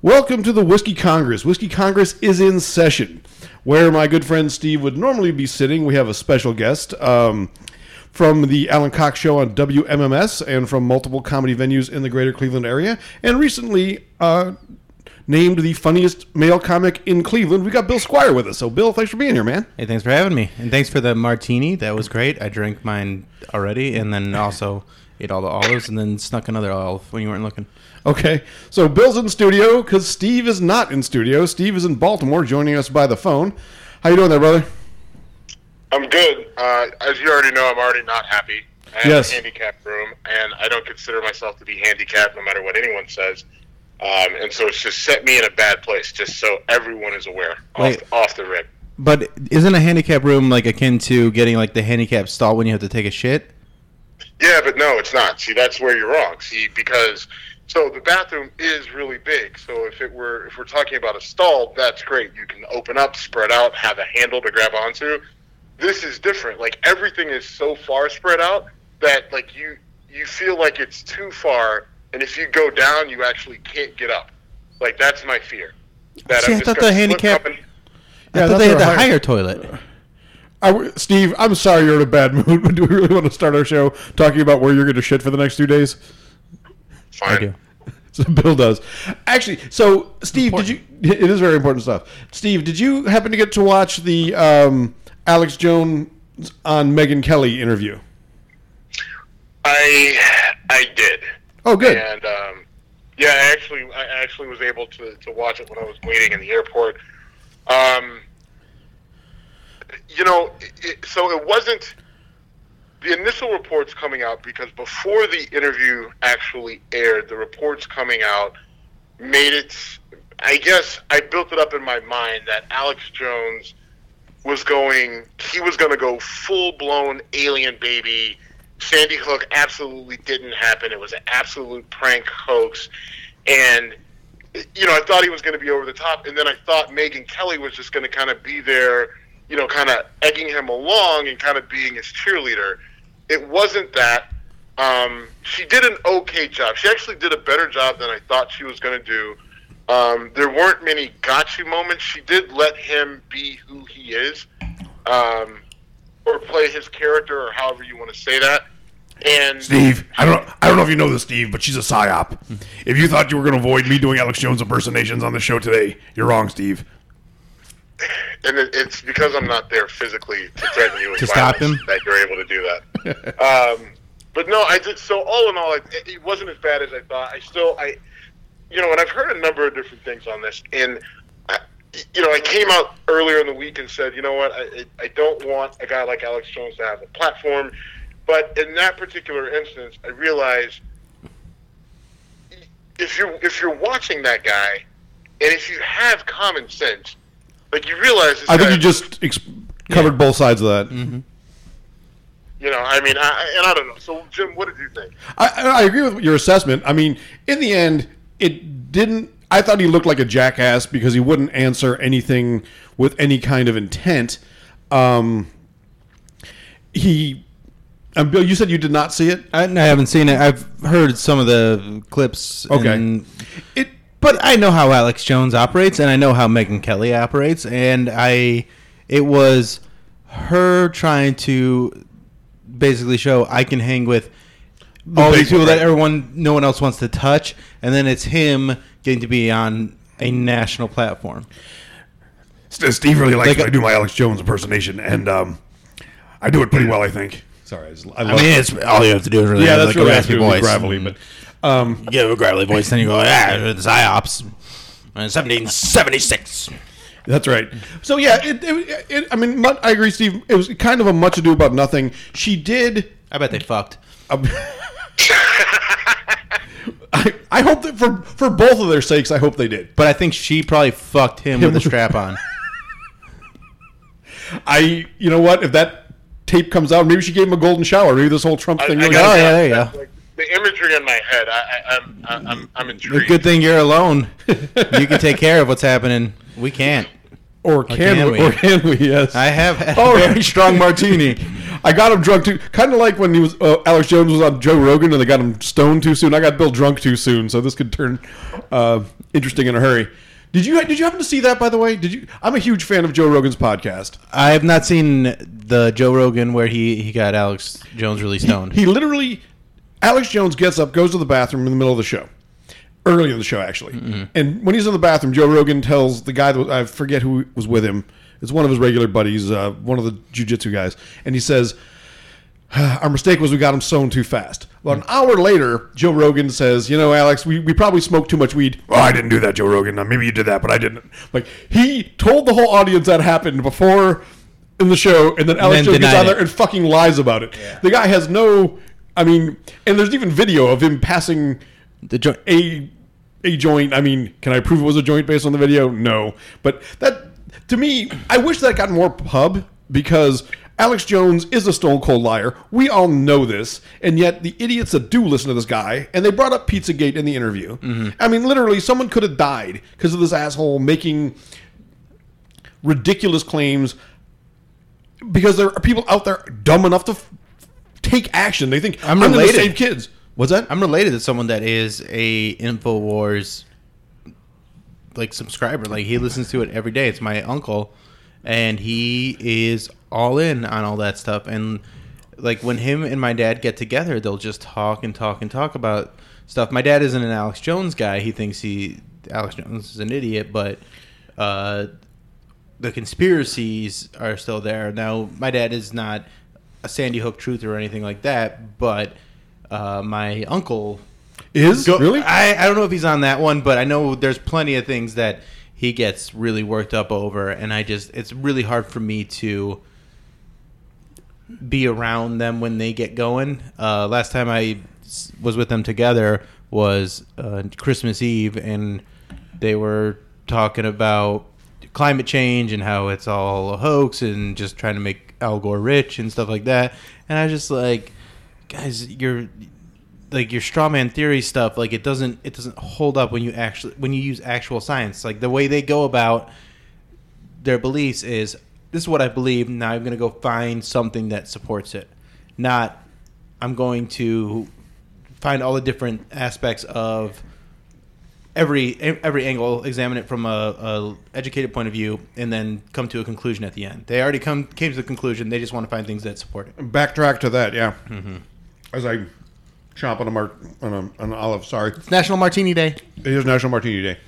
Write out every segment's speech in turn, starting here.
Welcome to the Whiskey Congress. Whiskey Congress is in session. Where my good friend Steve would normally be sitting, we have a special guest from the Alan Cox Show on WMMS and from multiple comedy venues in the greater Cleveland area, and recently named the funniest male comic in Cleveland. We got Bill Squire with us. So, Bill, thanks for being here, man. Hey, thanks for having me. And thanks for the martini. That was great. I drank mine already and then also ate all the olives and then snuck another olive when you weren't looking. Okay, so Bill's in studio because Steve is not in studio. Steve is in Baltimore joining us by the phone. How you doing there, brother? I'm good. As you already know, I'm already not happy. I have a handicapped room, and I don't consider myself to be handicapped no matter what anyone says. And so it's just set me in a bad place, just so everyone is aware off the rip. But isn't a handicap room like akin to getting like the handicap stall when you have to take a shit? Yeah, but no, it's not. See, that's where you're wrong. See, because so the bathroom is really big. So if we're talking about a stall, that's great. You can open up, spread out, have a handle to grab onto. This is different. Like everything is so far spread out that like you feel like it's too far, and if you go down, you actually can't get up. Like that's my fear. That See, I thought the handicap. I thought they had the higher toilet. Steve, I'm sorry you're in a bad mood, but do we really want to start our show talking about where you're going to shit for the next 2 days? Fine. I do. So Bill does. Actually, so Steve, it is very important stuff. Steve, did you happen to get to watch the Alex Jones on Megyn Kelly interview? I did. Oh, good. And yeah, I actually was able to watch it when I was waiting in the airport. So it wasn't the initial reports coming out, because before the interview actually aired, the reports coming out made it, I guess I built it up in my mind that Alex Jones was going to go full-blown alien baby. Sandy Hook absolutely didn't happen. It was an absolute prank hoax. And, I thought he was going to be over the top. And then I thought Megyn Kelly was just going to kind of be there, kind of egging him along and kind of being his cheerleader. It wasn't that. She did an okay job. She actually did a better job than I thought she was going to do. There weren't many gotcha moments. She did let him be who he is, or play his character, or however you want to say that. And Steve, I don't know if you know this, Steve, but she's a psyop. If you thought you were going to avoid me doing Alex Jones impersonations on the show today, you're wrong, Steve. And it's because I'm not there physically to threaten you with to stop him that you're able to do that. But no, I did. So all in all, it wasn't as bad as I thought. And I've heard a number of different things on this, and I came out earlier in the week and said, you know what, I don't want a guy like Alex Jones to have a platform. But in that particular instance, I realized if you're watching that guy, and if you have common sense, like you realize. I think you just covered both sides of that. Mm-hmm. I don't know. So, Jim, what did you think? I agree with your assessment. I mean, in the end, it didn't. I thought he looked like a jackass because he wouldn't answer anything with any kind of intent. Bill, you said you did not see it? I haven't seen it. I've heard some of the clips. Okay. But I know how Alex Jones operates, and I know how Megyn Kelly operates, and it was her trying to basically show I can hang with all these people that no one else wants to touch, and then it's him getting to be on a national platform. Steve really likes when I do my Alex Jones impersonation, and I do it pretty well, I think. Sorry, it's all you have to do is really have a raspy voice, gravelly, but you get a gravelly voice, then you go, the psyops, 1776. That's right. So yeah, I agree, Steve. It was kind of a much ado about nothing. She did. I bet they fucked. I hope that for both of their sakes, I hope they did. But I think she probably fucked him with a strap on. You know what? If that tape comes out, maybe she gave him a golden shower. Maybe this whole Trump thing. There you go. Like, the imagery in my head, I'm intrigued. Good thing you're alone. You can take care of what's happening. We can't. Or can we? Or can we? Yes. I have had a very strong martini. I got him drunk too. Kind of like when he was Alex Jones was on Joe Rogan and they got him stoned too soon. I got Bill drunk too soon, so this could turn interesting in a hurry. Did you happen to see that, by the way? I'm a huge fan of Joe Rogan's podcast. I have not seen the Joe Rogan where he got Alex Jones really stoned. He literally, Alex Jones gets up, goes to the bathroom in the middle of the show. Early in the show, actually. Mm-hmm. And when he's in the bathroom, Joe Rogan tells the guy, I forget who was with him, it's one of his regular buddies, one of the jiu-jitsu guys, and he says, our mistake was we got him stoned too fast. Well, an hour later, Joe Rogan says, Alex, we probably smoked too much weed. Oh, I didn't do that, Joe Rogan. Maybe you did that, but I didn't. Like, he told the whole audience that happened before in the show, and then Alex Jones gets out there and fucking lies about it. Yeah. The guy has no, and there's even video of him passing the joint. A joint. Can I prove it was a joint based on the video? No. But that, to me, I wish that got more pub, because Alex Jones is a stone cold liar. We all know this, and yet the idiots that do listen to this guy, and they brought up Pizzagate in the interview. Mm-hmm. Literally, someone could have died because of this asshole making ridiculous claims, because there are people out there dumb enough to take action. They think, I'm going to save kids. What's that? I'm related to someone that is a InfoWars subscriber. He listens to it every day. It's my uncle, and he is all in on all that stuff. And when him and my dad get together, they'll just talk and talk and talk about stuff. My dad isn't an Alex Jones guy. He thinks Alex Jones is an idiot, but the conspiracies are still there. Now, my dad is not a Sandy Hook truther or anything like that, but my uncle is really. I don't know if he's on that one, but I know there's plenty of things that he gets really worked up over, and it's really hard for me to be around them when they get going. Last time I was with them together was Christmas Eve, and they were talking about climate change and how it's all a hoax and just trying to make Al Gore rich and stuff like that. And I was just like, guys, your straw man theory stuff, it doesn't hold up when you use actual science. The way they go about their beliefs is, this is what I believe, now I'm going to go find something that supports it. Not, I'm going to find all the different aspects of every angle, examine it from a educated point of view, and then come to a conclusion at the end. They already came to the conclusion. They just want to find things that support it. Backtrack to that, yeah. Mm-hmm. As I chomp on an olive, sorry. It's National Martini Day. It is National Martini Day.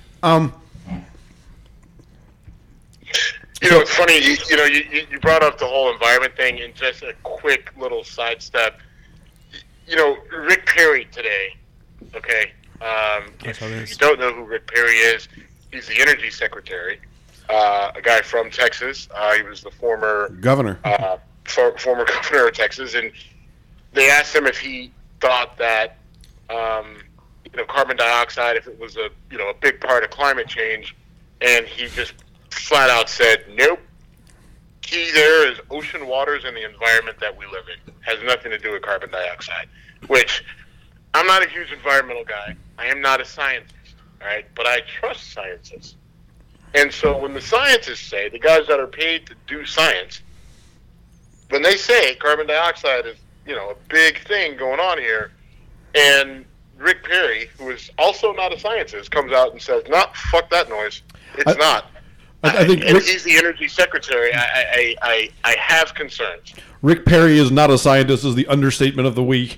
It's funny. You brought up the whole environment thing, and just a quick little sidestep. Rick Perry today. Okay. If you don't know who Rick Perry is, he's the Energy Secretary, a guy from Texas. He was the former governor of Texas, and they asked him if he thought that carbon dioxide, if it was a big part of climate change, and he just flat out said, nope. Key there is ocean waters and the environment that we live in. Has nothing to do with carbon dioxide. Which, I'm not a huge environmental guy. I am not a scientist, all right? But I trust scientists. And so when the scientists say, the guys that are paid to do science, when they say carbon dioxide is, a big thing going on here, and Rick Perry, who is also not a scientist, comes out and says, "No, fuck that noise. It's not." I think he's the Energy Secretary. I have concerns. Rick Perry is not a scientist is the understatement of the week.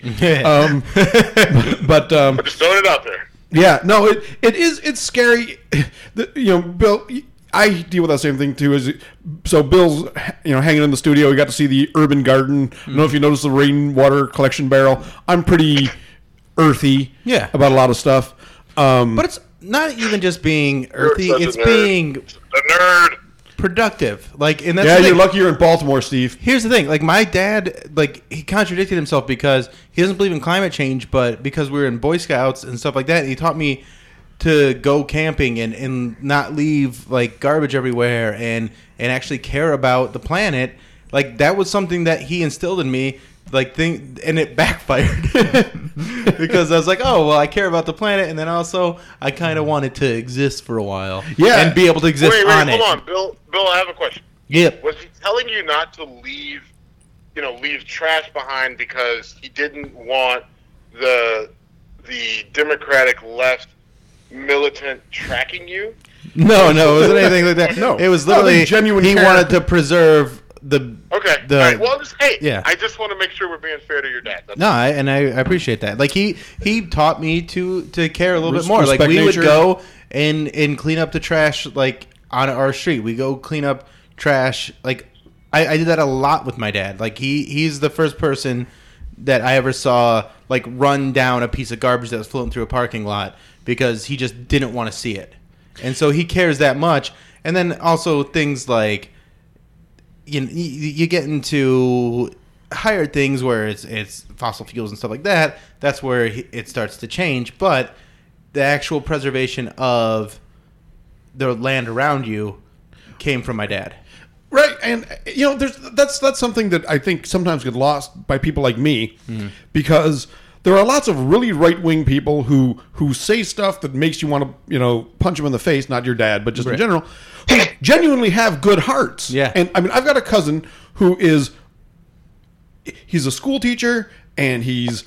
But just throwing it out there. Yeah, no, it's scary. Bill, I deal with that same thing too. So Bill's hanging in the studio. We got to see the urban garden. I don't know if you noticed the rainwater collection barrel. I'm pretty earthy about a lot of stuff. But it's not even just being earthy. It's being a nerd. Productive. And that's you're lucky you're in Baltimore, Steve. Here's the thing. My dad, he contradicted himself because he doesn't believe in climate change, but because we were in Boy Scouts and stuff like that, he taught me to go camping and not leave garbage everywhere and actually care about the planet. That was something that he instilled in me like thing, and it backfired because I was like, oh well, I care about the planet, and then also I kind of wanted to exist for a while, and be able to exist on it. Hold on, Bill. Bill, I have a question. Yep. Was he telling you not to leave trash behind because he didn't want the Democratic left militant tracking you? No, it wasn't anything like that. No, it was literally genuine. He wanted to preserve the. Okay. The, all right. Well, yeah. I just want to make sure we're being fair to your dad. That's I appreciate that. Like he taught me to care a little bit more. Like respect we nature. would go and clean up the trash like on our street. We go clean up trash. Like I did that a lot with my dad. Like he's the first person that I ever saw like run down a piece of garbage that was floating through a parking lot because he just didn't want to see it. And so he cares that much. And then also things like you get into higher things where it's fossil fuels and stuff like that. That's where it starts to change. But the actual preservation of the land around you came from my dad. Right, and that's something that I think sometimes get lost by people like me, because there are lots of really right-wing people who say stuff that makes you want to punch them in the face. Not your dad, but just in general, who genuinely have good hearts. Yeah, and I mean, I've got a cousin who he's a school teacher, and he's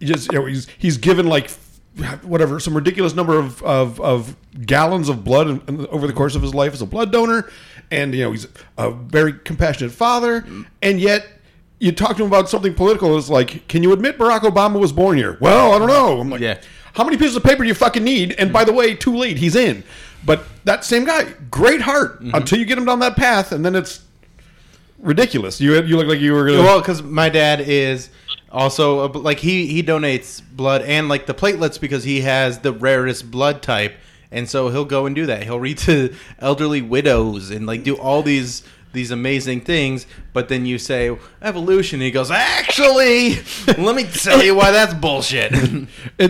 given like whatever some ridiculous number of gallons of blood over the course of his life as a blood donor. And he's a very compassionate father, and yet you talk to him about something political. It's like, can you admit Barack Obama was born here? Well, I don't know. I'm like, how many pieces of paper do you fucking need? And by the way, too late, he's in. But that same guy, great heart, until you get him down that path, and then it's ridiculous. You look like you were gonna... Well, because my dad is also like he donates blood and like the platelets because he has the rarest blood type. And so he'll go and do that. He'll read to elderly widows and like do all these amazing things. But then you say evolution, and he goes, actually, let me tell you why that's bullshit. I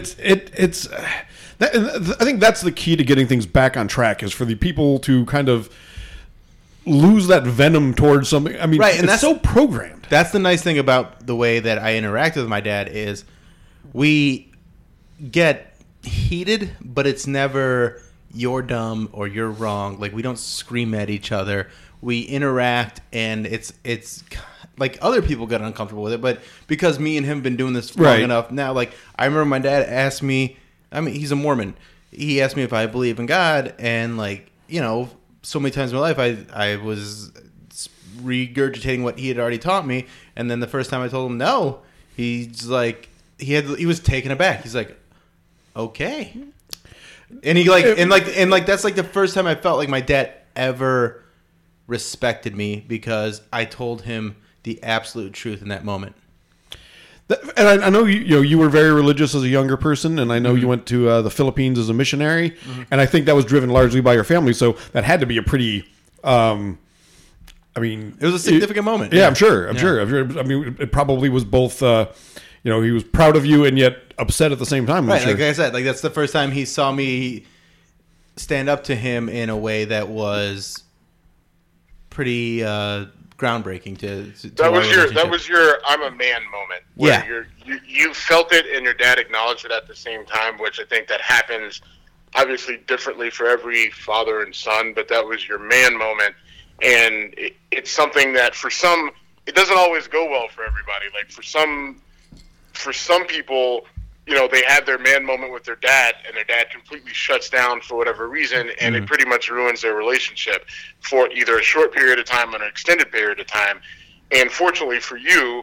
think that's the key to getting things back on track, is for the people to kind of lose that venom towards something. I mean, right, and that's so programmed. That's the nice thing about the way that I interact with my dad is we get heated, but it's never you're dumb or you're wrong. Like we don't scream at each other. We interact, and it's like other people get uncomfortable with it, but because me and him have been doing this long enough now, like I remember my dad asked me, I mean, he's a Mormon. He asked me if I believe in God, and like, so many times in my life I was regurgitating what he had already taught me, and then the first time I told him no, he's like he was taken aback. He's like, okay. And he like that's like the first time I felt like my dad ever respected me because I told him the absolute truth in that moment. And I know you were very religious as a younger person, and I know you went to the Philippines as a missionary, and I think that was driven largely by your family. So that had to be a pretty, I mean, it was a significant moment. Yeah, I'm sure. I'm sure. I mean, it probably was both. He was proud of you and yet upset at the same time. Right, like I said, like that's the first time he saw me stand up to him in a way that was pretty groundbreaking to that was your I'm a man moment. Where you felt it and your dad acknowledged it at the same time, which I think that happens obviously differently for every father and son, but that was your man moment, and it's something that for some it doesn't always go well for everybody. Like for some people, they have their man moment with their dad, and their dad completely shuts down for whatever reason, and it pretty much ruins their relationship for either a short period of time or an extended period of time. And fortunately for you,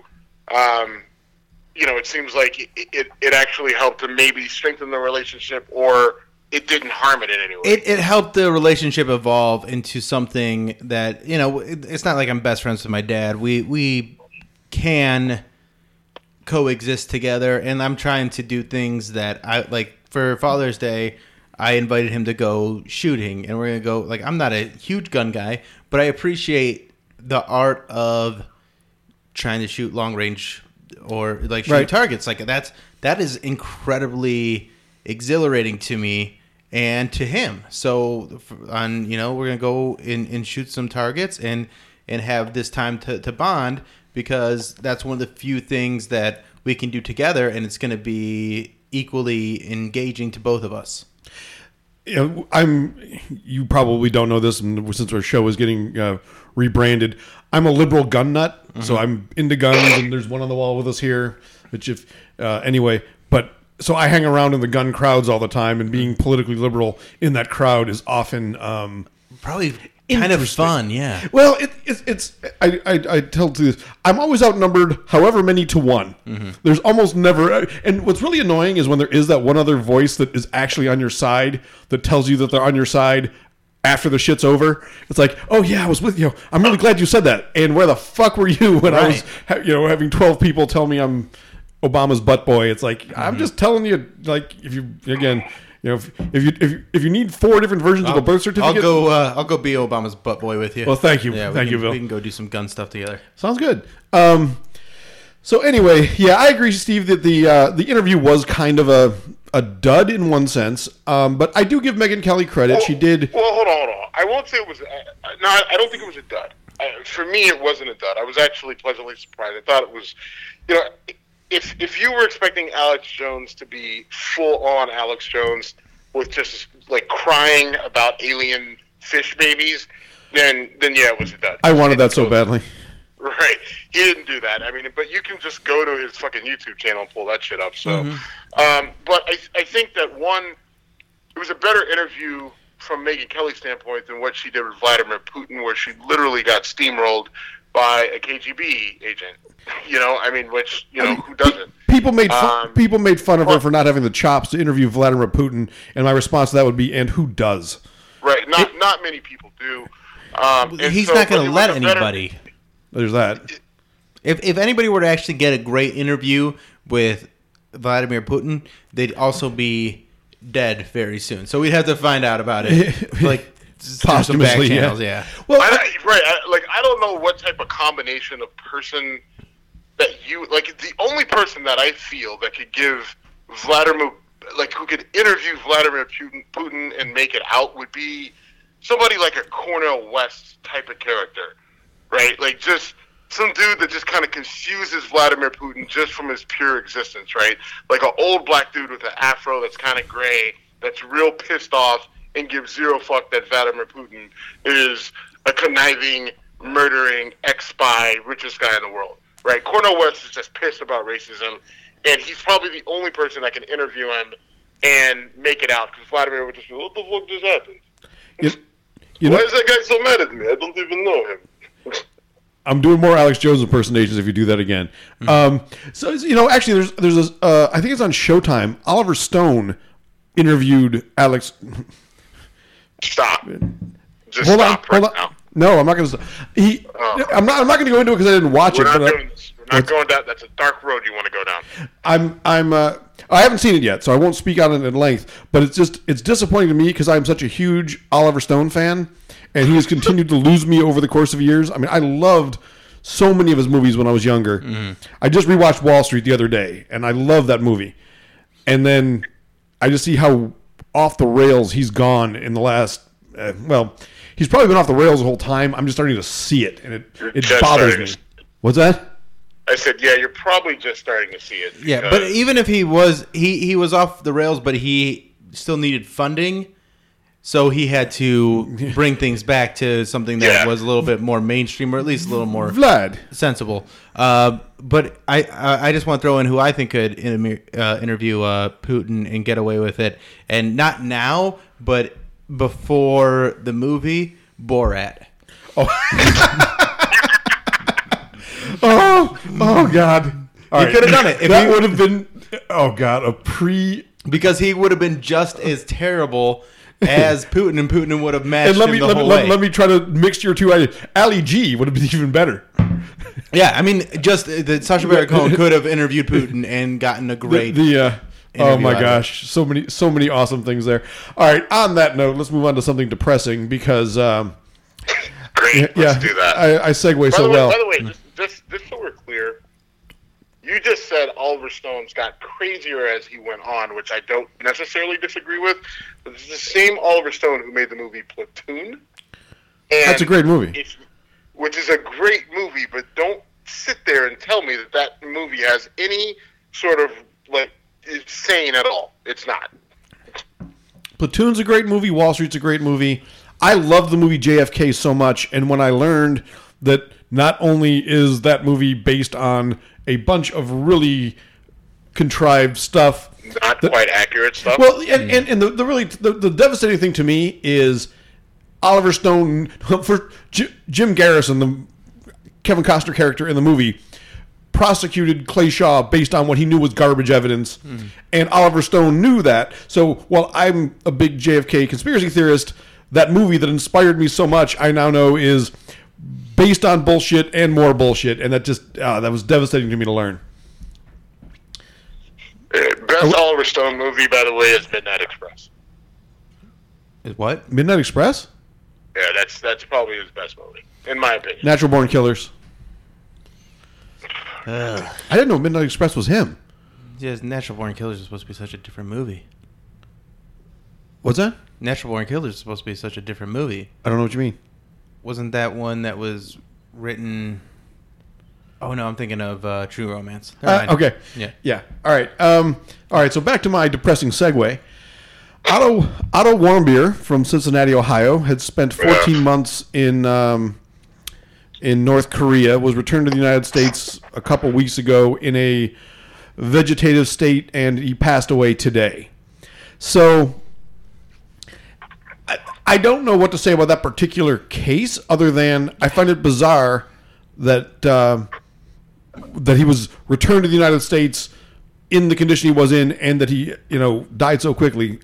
it seems like it actually helped to maybe strengthen the relationship, or it didn't harm it in any way. It helped the relationship evolve into something that, it's not like I'm best friends with my dad. We can coexist together, and I'm trying to do things that I like. For Father's Day, I invited him to go shooting, and we're gonna go. Like, I'm not a huge gun guy, but I appreciate the art of trying to shoot long range or like shoot targets. Like that is incredibly exhilarating to me and to him. So we're gonna go and shoot some targets and have this time to bond. because that's one of the few things that we can do together, and it's going to be equally engaging to both of us. You know, you probably don't know this, and since our show is getting rebranded, I'm a liberal gun nut, so I'm into guns, and there's one on the wall with us here. Which anyway, but so I hang around in the gun crowds all the time, and being politically liberal in that crowd is often probably kind of fun, yeah. Well, it's I tell to this, I'm always outnumbered, however many to one. There's almost never, and what's really annoying is when there is that one other voice that is actually on your side that tells you that they're on your side after the shit's over. It's like, oh yeah, I was with you. I'm really glad you said that. And where the fuck were you when I was, having 12 people tell me I'm Obama's butt boy? It's like, I'm just telling you, like, if you again. If you need 4 different versions of a birth certificate, I'll go be Obama's butt boy with you. Well, thank you, Yeah, thank you, Bill. We can go do some gun stuff together. Sounds good. So anyway, yeah, I agree, Steve, that the interview was kind of a dud in one sense, but I do give Megyn Kelly credit. She did. Well, hold on. I won't say it was. No, I don't think it was a dud. For me, it wasn't a dud. I was actually pleasantly surprised. I thought it was, If you were expecting Alex Jones to be full on Alex Jones with just like crying about alien fish babies, then yeah, it was a dud. I wanted that so badly. Right, he didn't do that. I mean, but you can just go to his fucking YouTube channel and pull that shit up. So, but I think that it was a better interview from Megyn Kelly's standpoint than what she did with Vladimir Putin, where she literally got steamrolled by a KGB agent. Who doesn't? People made fun of her for not having the chops to interview Vladimir Putin, and my response to that would be, and who does? Right, not many people do. He's not going to let anybody. There's that. If anybody were to actually get a great interview with Vladimir Putin, they'd also be dead very soon. So we'd have to find out about it, like posthumously. Channels, yeah. Well, I don't know what type of combination of person that you like. The only person that I feel that could give who could interview Vladimir Putin and make it out would be somebody like a Cornel West type of character, right? Like just some dude that just kind of confuses Vladimir Putin just from his pure existence, right? Like an old black dude with an afro that's kind of gray, that's real pissed off and gives zero fuck that Vladimir Putin is a conniving, murdering ex-spy, richest guy in the world, right? Cornel West is just pissed about racism, and he's probably the only person that can interview him and make it out, because Vladimir would just be, what the fuck just happened? Why is that guy so mad at me? I don't even know him. I'm doing more Alex Jones impersonations if you do that again. Actually, there's this, I think it's on Showtime, Oliver Stone interviewed Alex. Stop. Just hold stop on. now. No, I'm not going to. I'm not going to go into it because I didn't watch it. We're not going down. That's a dark road you want to go down. I haven't seen it yet, so I won't speak on it at length. But it's disappointing to me because I'm such a huge Oliver Stone fan, and he has continued to lose me over the course of years. I mean, I loved so many of his movies when I was younger. Mm-hmm. I just rewatched Wall Street the other day, and I love that movie. And then I just see how off the rails he's gone in the last. He's probably been off the rails the whole time. I'm just starting to see it, and it bothers me. What's that? I said, yeah, you're probably just starting to see it. Yeah, but even if he was off the rails, but he still needed funding, so he had to bring things back to something that was a little bit more mainstream, or at least a little more sensible. But I just want to throw in who I think could interview Putin and get away with it, and not now, but before the movie Borat. Oh God! He could have done it. That would have been, because he would have been just as terrible as Putin, and Putin would have matched him the whole way. Let me try to mix your two ideas. Ali G would have been even better. Yeah, I mean, just that Sacha Baron Cohen could have interviewed Putin and gotten a great. Oh my gosh, so many awesome things there. All right, on that note, let's move on to something depressing because. Great, let's do that. I segue so well. By the way, just so we're clear, you just said Oliver Stone's got crazier as he went on, which I don't necessarily disagree with. But it's the same Oliver Stone who made the movie Platoon. That's a great movie. Which is a great movie, but don't sit there and tell me that movie has any sort of like is sane at all. It's not. Platoon's a great movie. Wall Street's a great movie. I love the movie JFK so much, and when I learned that not only is that movie based on a bunch of really contrived stuff, Not quite accurate stuff. well, and the really the devastating thing to me is Oliver Stone for Jim Garrison, the Kevin Costner character in the movie, prosecuted Clay Shaw based on what he knew was garbage evidence, and Oliver Stone knew that. So while I'm a big JFK conspiracy theorist, that movie that inspired me so much, I now know is based on bullshit and more bullshit, and that just that was devastating to me to learn. Best Oliver Stone movie, by the way, is Midnight Express. Is what? Midnight Express? Yeah, that's probably his best movie, in my opinion. Natural Born Killers. I didn't know Midnight Express was him. Yeah, Natural Born Killers is supposed to be such a different movie. What's that? Natural Born Killers is supposed to be such a different movie. I don't know what you mean. Wasn't that one that was written... Oh, no, I'm thinking of True Romance. Never mind. Okay. Yeah. All right. All right. So back to my depressing segue. Otto Warmbier from Cincinnati, Ohio, had spent 14 months in North Korea. Was returned to the United States a couple weeks ago in a vegetative state, and he passed away today. So I don't know what to say about that particular case, other than I find it bizarre that that he was returned to the United States in the condition he was in, and that he, died so quickly.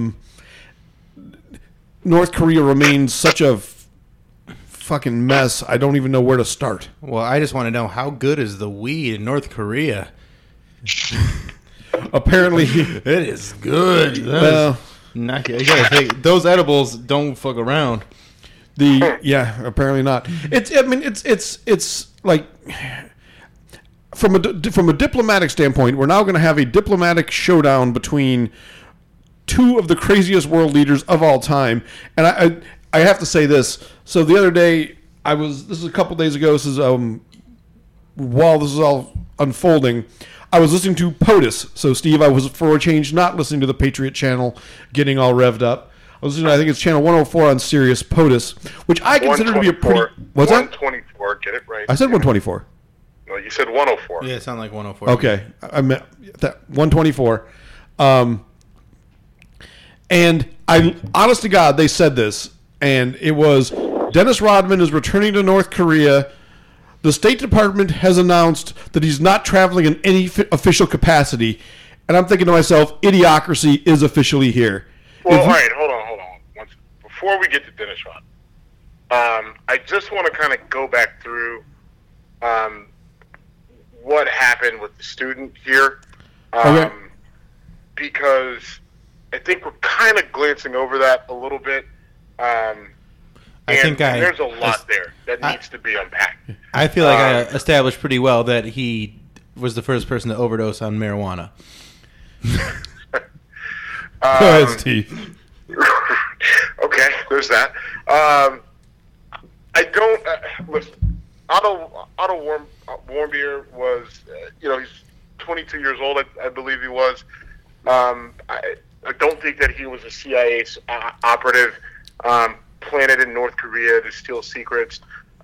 North Korea remains such a fucking mess. I don't even know where to start. Well, I just want to know, how good is the weed in North Korea? Apparently, It is good. well, You gotta take those edibles. Don't fuck around. apparently not. It's like from a diplomatic standpoint, we're now going to have a diplomatic showdown between two of the craziest world leaders of all time. And I have to say this. So the other day, this is a couple days ago. This is while this is all unfolding, I was listening to POTUS. So Steve, I was for a change not listening to the Patriot channel, getting all revved up. I was listening to, I think it's channel 104 on Sirius POTUS, which I consider to be a pretty... What's that? 124, get it right. I said 124. No, you said 104. Yeah, it sounded like 104. Okay, I meant that 124. And honest to God, they said this, and it was Dennis Rodman is returning to North Korea. The State Department has announced that he's not traveling in any official capacity, and I'm thinking to myself, idiocracy is officially here. Well, all right, hold on. Before we get to Dennis Rodman, I just want to kind of go back through what happened with the student here, Okay. because I think we're kind of glancing over that a little bit. And there's a lot there that needs to be unpacked. I feel like I established pretty well that he was the first person to overdose on marijuana. Go ahead, Steve. Okay, there's that. I don't listen. Otto Warmbier was, he's 22 years old. I believe he was. I don't think that he was a CIA operative planted in North Korea to steal secrets.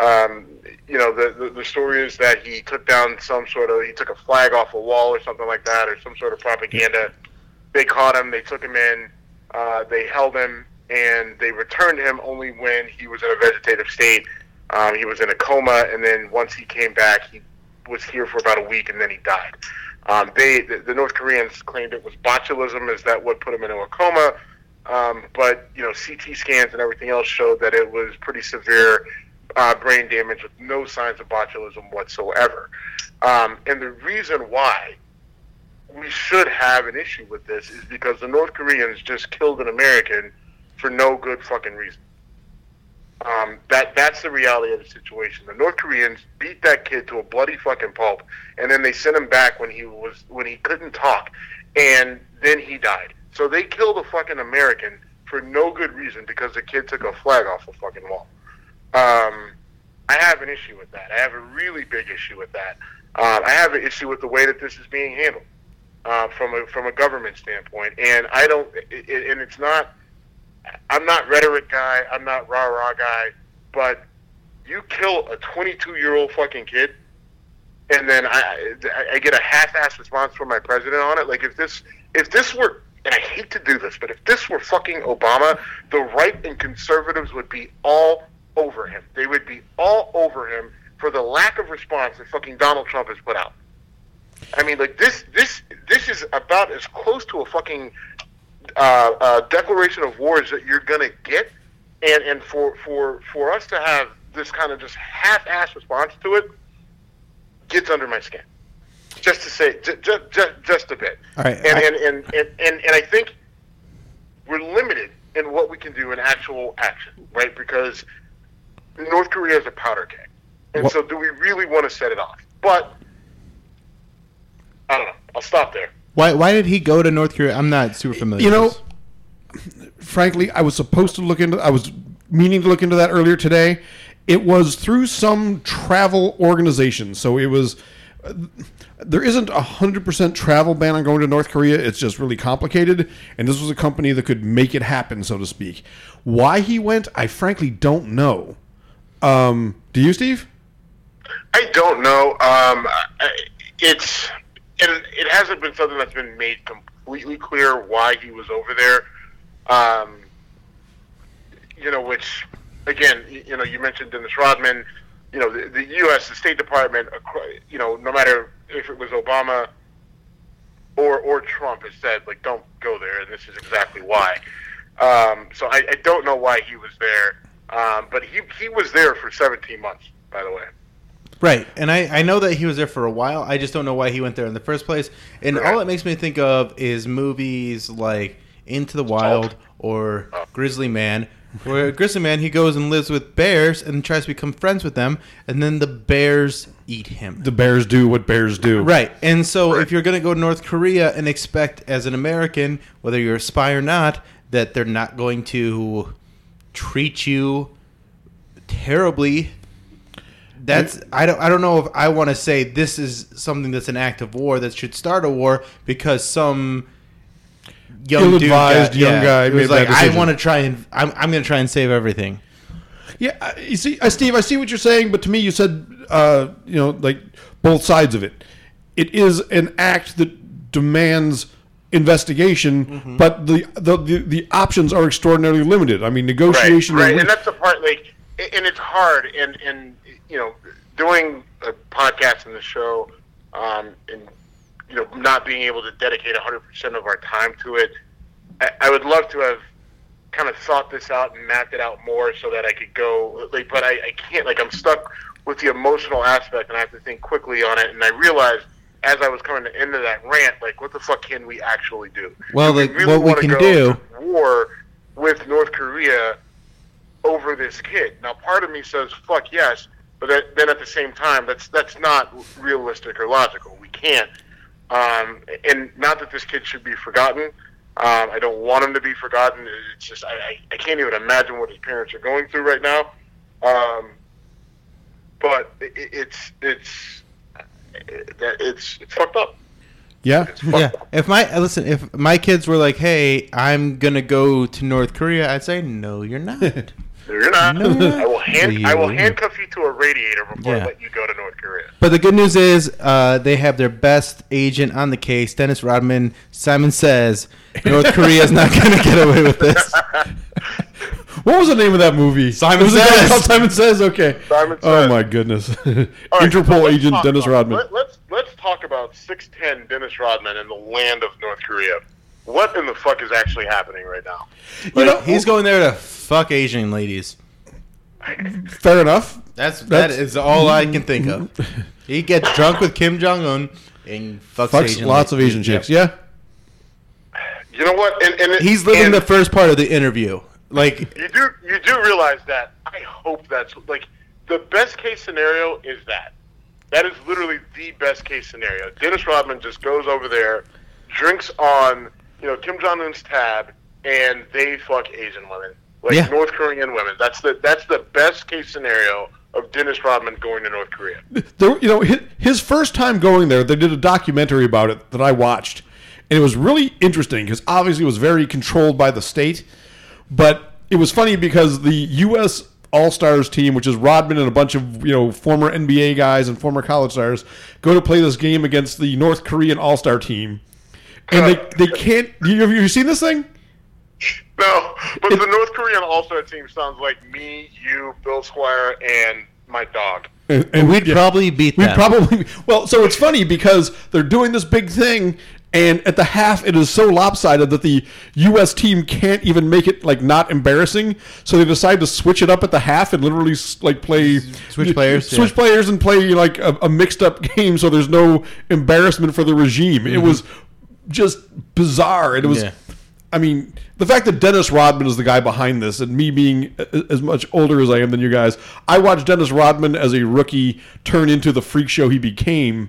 The story is that he took down he took a flag off a wall or something like that, or some sort of propaganda. They caught him. They took him in. They held him, and they returned him only when he was in a vegetative state. He was in a coma, and then once he came back, he was here for about a week, and then he died. The North Koreans claimed it was botulism, is that what put him into a coma? But CT scans and everything else showed that it was pretty severe brain damage with no signs of botulism whatsoever. And the reason why we should have an issue with this is because the North Koreans just killed an American for no good fucking reason. That's the reality of the situation. The North Koreans beat that kid to a bloody fucking pulp, and then they sent him back when he couldn't talk, and then he died. So they killed a fucking American for no good reason because the kid took a flag off a fucking wall. I have an issue with that. I have a really big issue with that. I have an issue with the way that this is being handled from a government standpoint, and I don't. And it's not. I'm not rhetoric guy. I'm not rah rah guy. But you kill a 22-year-old fucking kid, and then I get a half-assed response from my president on it. Like if this were, and I hate to do this, but if this were fucking Obama, the right and conservatives would be all over him. They would be all over him for the lack of response that fucking Donald Trump has put out. I mean, like this is about as close to a fucking declaration of war as that you're gonna get, and for us to have this kind of just half-assed response to it gets under my skin. Just to say, just a bit. All right, and I think we're limited in what we can do in actual action, right? Because North Korea is a powder keg, and so do we really want to set it off? But I don't know. I'll stop there. Why did he go to North Korea? I'm not super familiar. You know, with this. Frankly, I was supposed to look into. I was meaning to look into that earlier today. It was through some travel organization, so it was. There isn't 100% travel ban on going to North Korea. It's just really complicated, and this was a company that could make it happen, so to speak. Why he went, I frankly don't know. Do you, Steve? I don't know. It hasn't been something that's been made completely clear why he was over there. Which, again, you mentioned Dennis Rodman. The U.S., the State Department, no matter if it was Obama or Trump, has said, like, don't go there, and this is exactly why. So I don't know why he was there, but he was there for 17 months, by the way. Right, and I know that he was there for a while. I just don't know why he went there in the first place. And all it makes me think of is movies like Into the Wild or Grizzly Man, where Grizzly Man, he goes and lives with bears and tries to become friends with them, and then the bears eat him. The bears do what bears do. Right, and so if you're going to go to North Korea and expect as an American, whether you're a spy or not, that they're not going to treat you terribly, I don't know if I want to say this is something that's an act of war that should start a war because some ill-advised young guy was made like, that decision. I want to try and I'm going to try and save everything. Yeah, you see, Steve, I see what you're saying, but to me, you said, like both sides of it. It is an act that demands investigation, but the options are extraordinarily limited. I mean, negotiation, right, and that's the part. Like, and it's hard, and doing a podcast and the show, and not being able to dedicate 100% of our time to it. I would love to have kind of thought this out and mapped it out more so that I could go, like, but I can't. Like, I'm stuck with the emotional aspect, and I have to think quickly on it. And I realized as I was coming to the end of that rant, like, what the fuck can we actually do? Well, do we what we can do, war with North Korea over this kid. Now, part of me says, fuck yes, but then at the same time, that's not realistic or logical. We can't. And not that this kid should be forgotten. I don't want him to be forgotten. It's just I can't even imagine what his parents are going through right now. But it's fucked up. Yeah. Up. If my kids were like, "Hey, I'm gonna go to North Korea," I'd say, "No, you're not." You're not. No, I will handcuff you to a radiator before I let you go to North Korea. But the good news is they have their best agent on the case, Dennis Rodman. Simon Says North Korea is not going to get away with this. What was the name of that movie? Simon Was it Says. called Simon Says. Okay. Simon Oh Says. my goodness. All right, Interpol so let's agent talk Dennis about- Rodman. Let's talk about 6'10" Dennis Rodman in the land of North Korea. What in the fuck is actually happening right now? He's going there to fuck Asian ladies. Fair enough. That is all I can think of. He gets drunk with Kim Jong Un and fucks Asian Lots of ladies. Asian chicks. Yeah. You know what? And He's living the first part of the interview. Like, You do realize that. I hope that's like the best case scenario is that. That is literally the best case scenario. Dennis Rodman just goes over there, drinks on Kim Jong Un's tab, and they fuck Asian women, like Yeah. North Korean women. That's the best case scenario of Dennis Rodman going to North Korea. There, his first time going there, they did a documentary about it that I watched, and it was really interesting because obviously it was very controlled by the state, but it was funny because the U.S. All-Stars team, which is Rodman and a bunch of former NBA guys and former college stars, go to play this game against the North Korean All-Star team, and they can't. Have you seen this thing? No, but the North Korean All-Star team sounds like me, you, Bill Squire, and my dog. And we'd probably beat them. Well, so it's funny because they're doing this big thing, and at the half it is so lopsided that the U.S. team can't even make it not embarrassing. So they decide to switch it up at the half and literally play switch players and play a mixed up game, so there's no embarrassment for the regime. Mm-hmm. It was just bizarre, and it was. Yeah. I mean, the fact that Dennis Rodman is the guy behind this, and me being as much older as I am than you guys, I watched Dennis Rodman as a rookie turn into the freak show he became.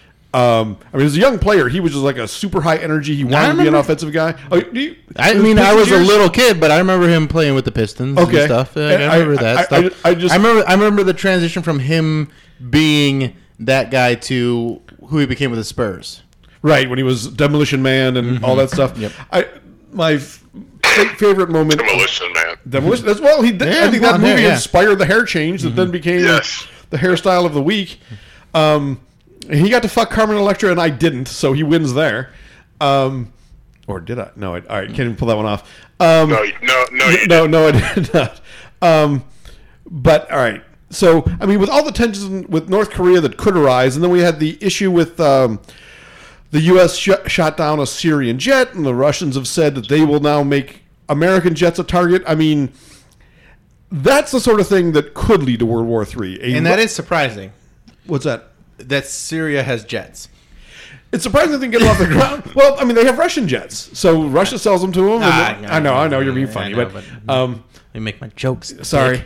As a young player, he was just a super high energy. He wanted to be an offensive guy. Oh, I was a little kid, but I remember him playing with the Pistons and stuff. I remember that stuff. I remember the transition from him being that guy to who he became with the Spurs. Right, when he was Demolition Man and all that stuff. Yep. My favorite moment. Demolition Man. Demolition. As well, he did. I think that movie inspired the hair change that then became the hairstyle of the week. He got to fuck Carmen Electra, and I didn't, so he wins there. Or did I? No, all right, can't even pull that one off. No, I did not. But all right. So with all the tensions with North Korea that could arise, and then we had the issue with. The U.S. shot down a Syrian jet, and the Russians have said that they will now make American jets a target. That's the sort of thing that could lead to World War III. And that is surprising. What's that? That Syria has jets. It's surprising they can get them off the ground. Well, they have Russian jets, so Russia sells them to them. I know, you're being funny, but let me make my jokes. Sorry,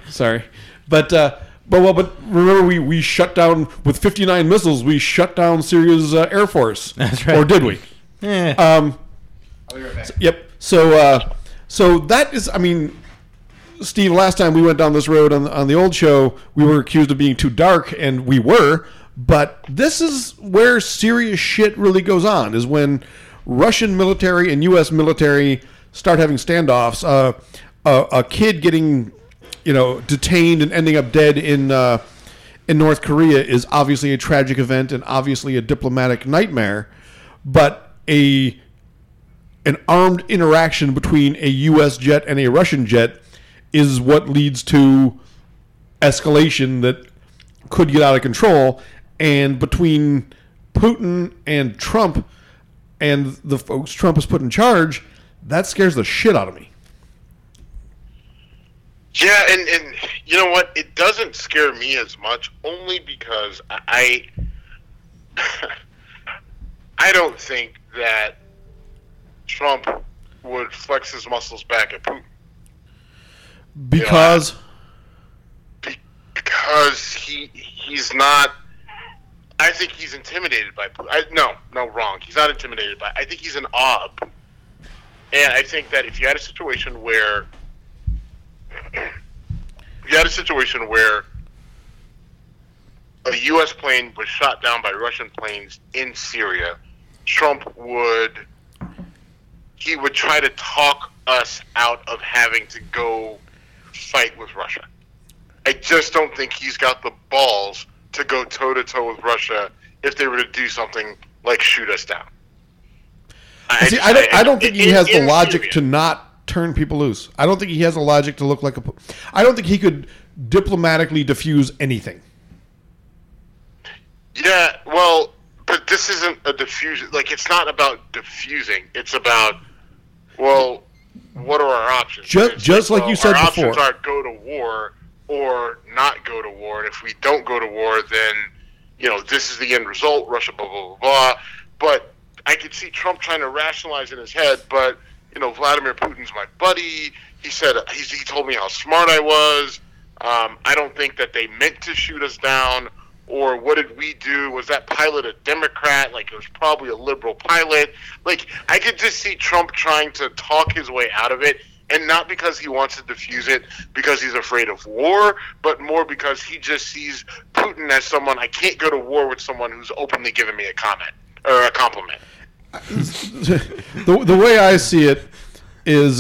But remember, we shut down with 59 missiles. We shut down Syria's Air Force. That's right. Or did we? Yeah. I'll be right back. Yep. So that is. Steve, last time we went down this road on the old show, we were accused of being too dark, and we were. But this is where serious shit really goes on. Is when Russian military and U.S. military start having standoffs. A kid getting. Detained and ending up dead in North Korea is obviously a tragic event and obviously a diplomatic nightmare, but an armed interaction between a U.S. jet and a Russian jet is what leads to escalation that could get out of control. And between Putin and Trump and the folks Trump has put in charge, that scares the shit out of me. Yeah, and you know what? It doesn't scare me as much, only because I don't think that Trump would flex his muscles back at Putin. Because? Because he's not... I think he's intimidated by Putin. No, wrong. He's not intimidated by... I think he's in awe of Putin. And I think that if you had a situation where... a U.S. plane was shot down by Russian planes in Syria, Trump would try to talk us out of having to go fight with Russia. I just don't think he's got the balls to go toe-to-toe with Russia if they were to do something like shoot us down. I don't think he has the logic to not turn people loose. I don't think he has a logic to look like a... I don't think he could diplomatically diffuse anything. Yeah, well, but this isn't a diffusion. It's not about diffusing. It's about, well, what are our options? Just like you said before. Our options are go to war or not go to war. And if we don't go to war, then, this is the end result, Russia, blah, blah, blah, blah. But I could see Trump trying to rationalize in his head, but... Vladimir Putin's my buddy. He said he told me how smart I was. I don't think that they meant to shoot us down. Or what did we do? Was that pilot a Democrat? It was probably a liberal pilot. I could just see Trump trying to talk his way out of it And not because he wants to defuse it because he's afraid of war, but more because he just sees Putin as someone, I can't go to war with someone who's openly giving me a comment or a compliment. The way I see it is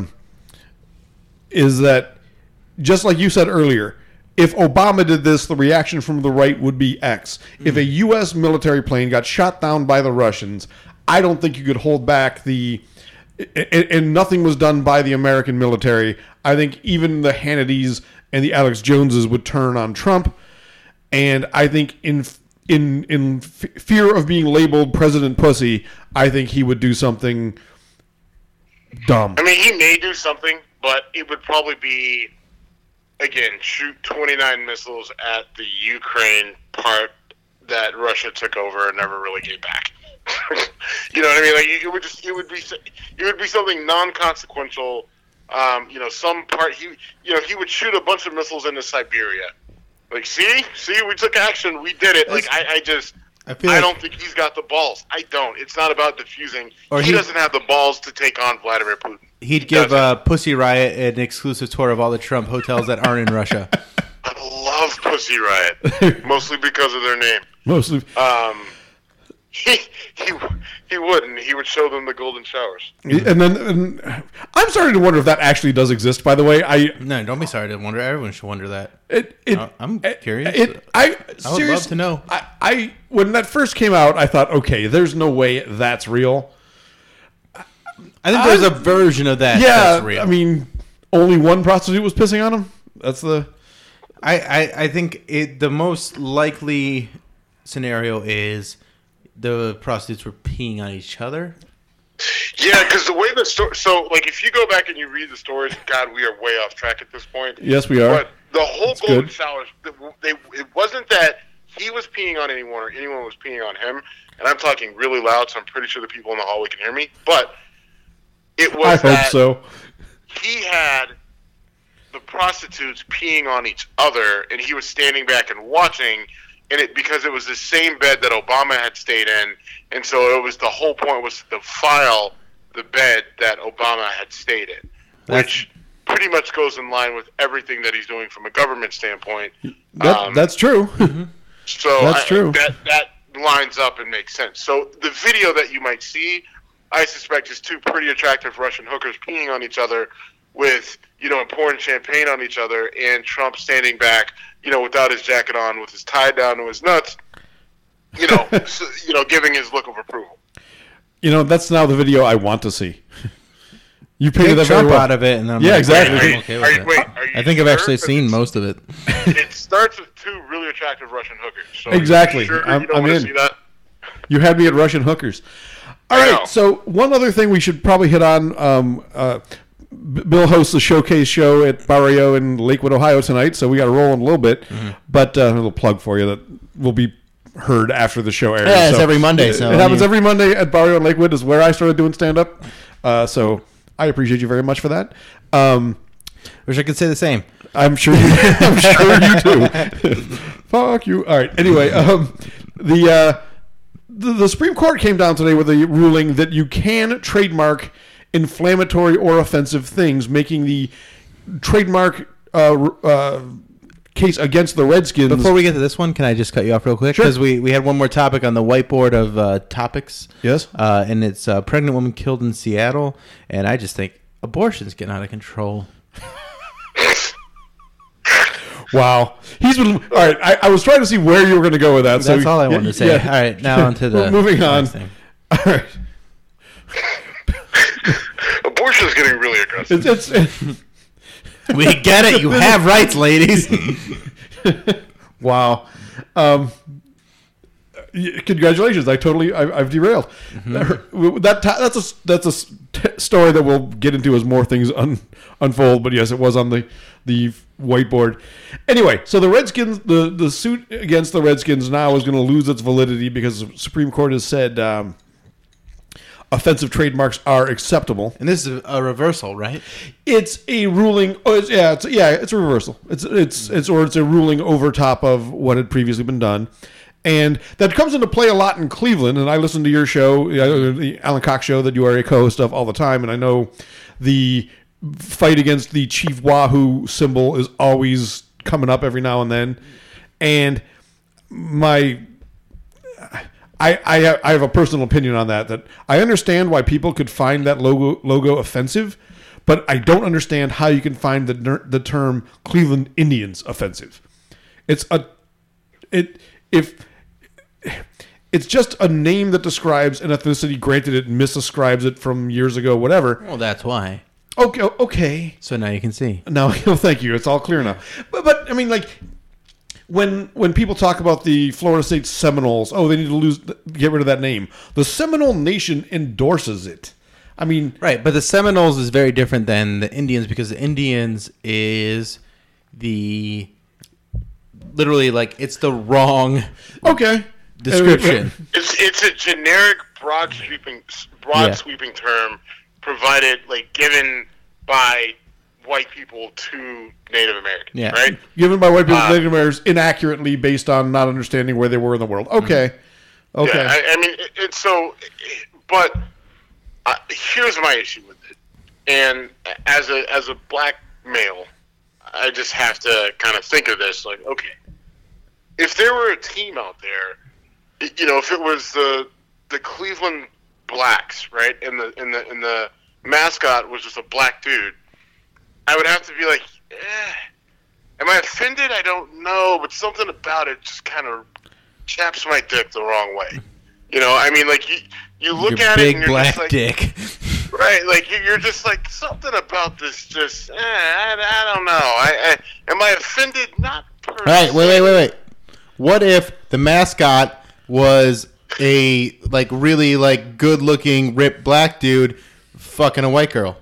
that, just like you said earlier, if Obama did this, the reaction from the right would be X. If a U.S. military plane got shot down by the Russians, I don't think you could hold back and nothing was done by the American military. I think even the Hannitys and the Alex Joneses would turn on Trump. And I think in fear of being labeled President Pussy, I think he would do something dumb. I mean, he may do something, but it would probably be, again, shoot 29 missiles at the Ukraine part that Russia took over and never really gave back. You know what I mean? Like it would be something non-consequential. Some part he would shoot a bunch of missiles into Siberia. Like, see, we took action, we did it. Like I don't think he's got the balls. I don't. It's not about diffusing. He doesn't have the balls to take on Vladimir Putin. He'd give Pussy Riot an exclusive tour of all the Trump hotels that aren't in Russia. I love Pussy Riot, mostly because of their name. Mostly. He wouldn't. He would show them the golden showers. And I'm starting to wonder if that actually does exist. By the way, no, don't be sorry to wonder. Everyone should wonder that. I'm curious. I would love to know. I when that first came out, I thought, okay, there's no way that's real. I think there's a version of that. Yeah, that's real. I mean, only one prostitute was pissing on him. That's the. I think the most likely scenario is the prostitutes were peeing on each other. Yeah, because the way the story... So, like, if you go back and you read the stories, God, we are way off track at this point. Yes, we are. But the whole golden showers, it wasn't that he was peeing on anyone or anyone was peeing on him. And I'm talking really loud, so I'm pretty sure the people in the hallway can hear me. But it was I hope so. He had the prostitutes peeing on each other, and he was standing back and watching... because it was the same bed that Obama had stayed in, and so it was the whole point was to file the bed that Obama had stayed in, which pretty much goes in line with everything that he's doing from a government standpoint. That's true. So that's true. That lines up and makes sense. So the video that you might see, I suspect, is two pretty attractive Russian hookers peeing on each other with, and pouring champagne on each other, and Trump standing back, without his jacket on, with his tie down to his nuts, giving his look of approval. That's now the video I want to see. You painted that Trump out of it, and I'm exactly. I think I've actually seen most of it. It starts with two really attractive Russian hookers. So exactly. I'm in. See that? You had me at Russian hookers. All right. So one other thing we should probably hit on. Bill hosts a showcase show at Barrio in Lakewood, Ohio tonight, so we got to roll in a little bit. Mm-hmm. But a little plug for you that will be heard after the show airs. Yeah, it's every Monday. It happens every Monday at Barrio in Lakewood is where I started doing stand-up. So I appreciate you very much for that. Wish I could say the same. I'm sure you do. Fuck you. All right. Anyway, the Supreme Court came down today with a ruling that you can trademark inflammatory or offensive things, making the trademark case against the Redskins. Before we get to this one, can I just cut you off real quick? Sure. Because we had one more topic on the whiteboard of topics. Yes. And it's a pregnant woman killed in Seattle. And I just think abortion's getting out of control. Wow. He's been... All right, I was trying to see where you were going to go with that. That's all I wanted to say. Yeah. All right, now on to the... Moving on. Thing. All right. Abortion is getting really aggressive. We get it. You have rights, ladies. Wow. Congratulations. I've derailed. Mm-hmm. That's a story that we'll get into as more things unfold. But yes, it was on the whiteboard. Anyway, so the Redskins, the suit against the Redskins now is going to lose its validity because the Supreme Court has said offensive trademarks are acceptable. And this is a reversal, right? It's a ruling. It's a reversal. It's a ruling over top of what had previously been done. And that comes into play a lot in Cleveland. And I listen to your show, the Alan Cox show that you are a co-host of all the time. And I know the fight against the Chief Wahoo symbol is always coming up every now and then, and I have a personal opinion on that. That I understand why people could find that logo offensive, but I don't understand how you can find the term Cleveland Indians offensive. It's just a name that describes an ethnicity. Granted, it misascribes it from years ago, whatever. Well, that's why. Okay. So now you can see. No, thank you. It's all clear now. But I mean, like, when people talk about the Florida State Seminoles, they need to get rid of that name. The Seminole Nation endorses it. I mean, right, but the Seminoles is very different than the Indians because the Indians is literally like it's the wrong description. It's a generic, broad sweeping term provided, like, given by white people to Native Americans, right? Given by white people to Native Americans inaccurately based on not understanding where they were in the world. Okay. Yeah, I mean, but here's my issue with it. And as a black male, I just have to kind of think of this like, okay, if there were a team out there, if it was the Cleveland Blacks, right, and the mascot was just a black dude, I would have to be like, am I offended? I don't know, but something about it just kind of chaps my dick the wrong way. I mean, like, you look at it and you're black just like, dick. Right, like, you're just like, something about this just, I don't know. Am I offended? Not personally. All right, wait. What if the mascot was a, like, really, like, good-looking, ripped black dude fucking a white girl?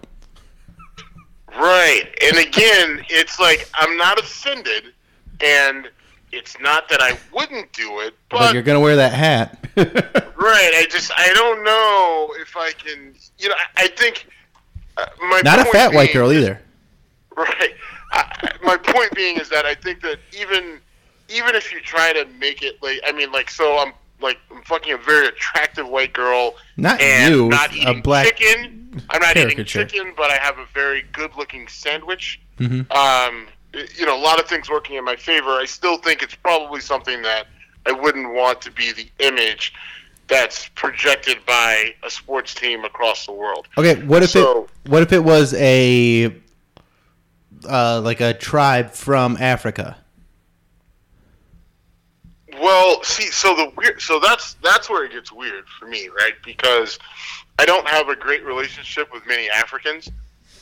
Right, and again, it's like, I'm not offended, and it's not that I wouldn't do it, but you're gonna wear that hat. Right, I don't know if I can, I think my not a point fat white being- girl either. Right, my point being is that I think that even if you try to make it like, I mean, like, so I'm fucking a very attractive white girl, not and you, not eating a black chicken. I'm not eating caricature. chicken, but I have a very good-looking sandwich. Mm-hmm. A lot of things working in my favor. I still think it's probably something that I wouldn't want to be the image that's projected by a sports team across the world. Okay, what if it was a like a tribe from Africa? Well, see, so that's where it gets weird for me, right? Because I don't have a great relationship with many Africans.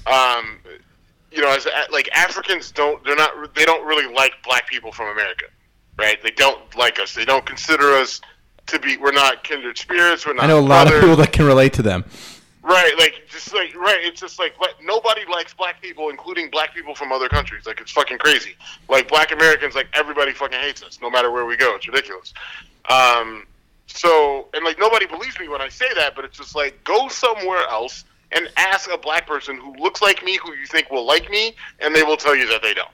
As like Africans they don't really like black people from America, right? They don't like us. They don't consider us to be. We're not kindred spirits. We're not. I know a lot of people that can relate to them. Right, it's just like nobody likes black people, including black people from other countries. Like, it's fucking crazy. Like, black Americans, like, everybody fucking hates us, no matter where we go. It's ridiculous. And like, nobody believes me when I say that, but it's just like, go somewhere else and ask a black person who looks like me, who you think will like me, and they will tell you that they don't.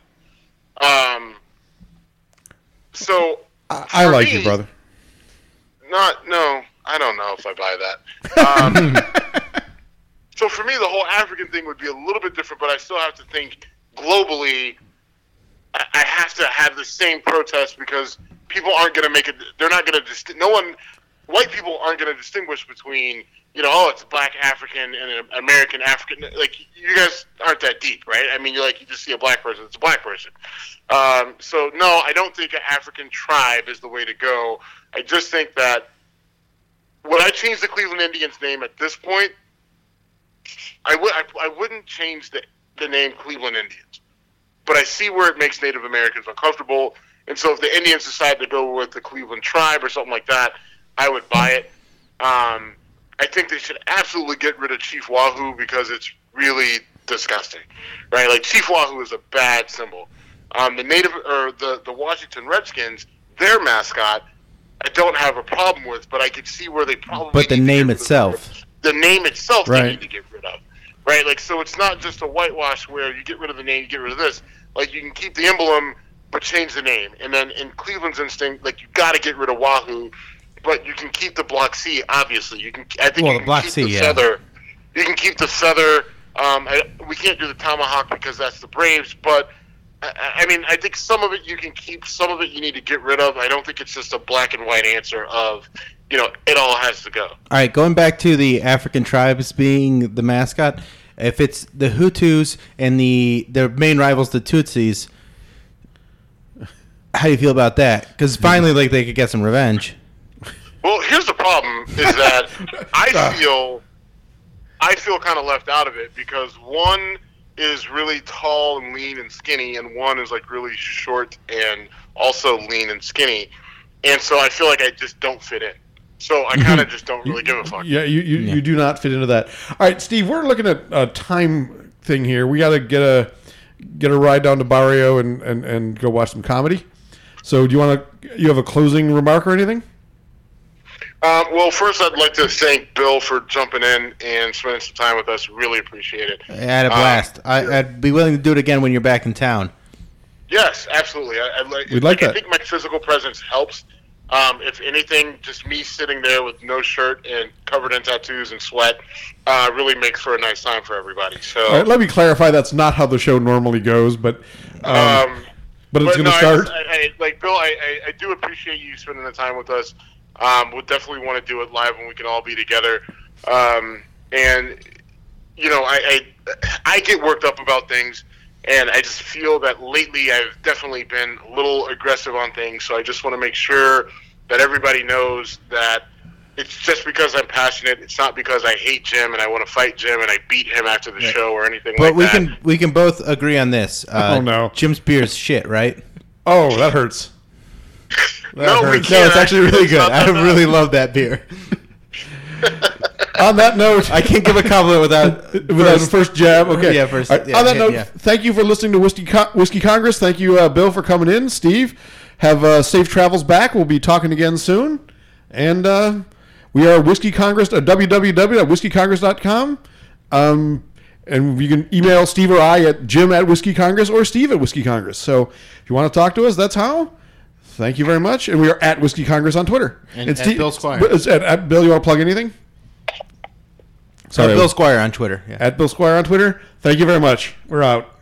I like you, brother. No, I don't know if I buy that. So for me, the whole African thing would be a little bit different, but I still have to think globally. I have to have the same protest because people aren't going to make it. They're not going to. White people aren't going to distinguish between, it's a black African and an American African. Like, you guys aren't that deep, right? I mean, you just see a black person. It's a black person. So no, I don't think an African tribe is the way to go. I just think that would I change the Cleveland Indians name at this point? I wouldn't change the name Cleveland Indians, but I see where it makes Native Americans uncomfortable, and so if the Indians decide to go with the Cleveland tribe or something like that, I would buy it. I think they should absolutely get rid of Chief Wahoo because it's really disgusting, right? Like, Chief Wahoo is a bad symbol. The Washington Redskins, their mascot, I don't have a problem with, but I could see where they probably. But the name itself. The name itself Right. they need to get rid of, right? Like, so it's not just a whitewash where you get rid of the name, you get rid of this. Like, you can keep the emblem, but change the name. And then in Cleveland's instinct, like, you got to get rid of Wahoo, but you can keep the Block C. Obviously, you can. I think Well, you the can Block keep C, the yeah. feather. You can keep the feather We can't do the tomahawk because that's the Braves, but I mean, I think some of it you can keep, some of it you need to get rid of. I don't think it's just a black and white answer of, it all has to go. All right, going back to the African tribes being the mascot, if it's the Hutus and their main rivals, the Tutsis, how do you feel about that? Because finally, they could get some revenge. Well, here's the problem: is that I feel kind of left out of it because one is really tall and lean and skinny, and one is like really short and also lean and skinny, and so I feel like I just don't fit in. So I kind of just don't really give a fuck. Yeah, you do not fit into that. All right, Steve, we're looking at a time thing here. We got to get a ride down to Barrio and go watch some comedy. So do you have a closing remark or anything? Well, first I'd like to thank Bill for jumping in and spending some time with us. Really appreciate it. I had a blast. I'd be willing to do it again when you're back in town. Yes, absolutely. We'd like that. I think my physical presence helps. If anything, just me sitting there with no shirt and covered in tattoos and sweat really makes for a nice time for everybody. So, all right, let me clarify. That's not how the show normally goes, but it's going to start. Like Bill, I do appreciate you spending the time with us. We'll definitely want to do it live when we can all be together. And I get worked up about things. And I just feel that lately I've definitely been a little aggressive on things. So I just want to make sure that everybody knows that it's just because I'm passionate. It's not because I hate Jim and I want to fight Jim and I beat him after the show or anything like that. But we can both agree on this. Oh, no. Jim's beer is shit, right? Oh, that hurts. No, it's actually really good. I really love that beer. On that note, I can't give a compliment without the first jab. Okay. Yeah, first. Right. Yeah, on that note, thank you for listening to Whiskey Congress. Thank you, Bill, for coming in. Steve, have safe travels back. We'll be talking again soon. And we are Whiskey Congress at www.whiskeycongress.com. And you can email Steve or I at jim@whiskeycongress or steve@whiskeycongress. So if you want to talk to us, that's how. Thank you very much. And we are at Whiskey Congress on Twitter. And at Bill Squire. At Bill, you want to plug anything? Sorry. Bill Squire on Twitter. Yeah. At Bill Squire on Twitter. Thank you very much. We're out.